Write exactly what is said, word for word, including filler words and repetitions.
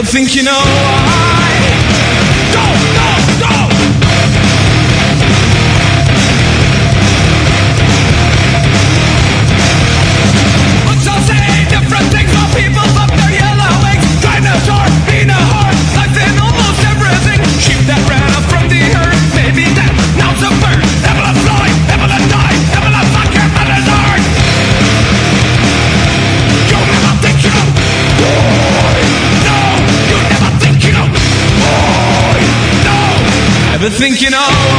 think you know why. Go, go, go! Books all say different things while people flop their yellow wings. Dinosaur, being a horse, life in almost everything. Sheep that ran up from the earth, maybe that now's a bird. Devil of fly, devil of die, devil of fuck your mother's heart. You never think you know why. No, you never think you know why. No, never think you know.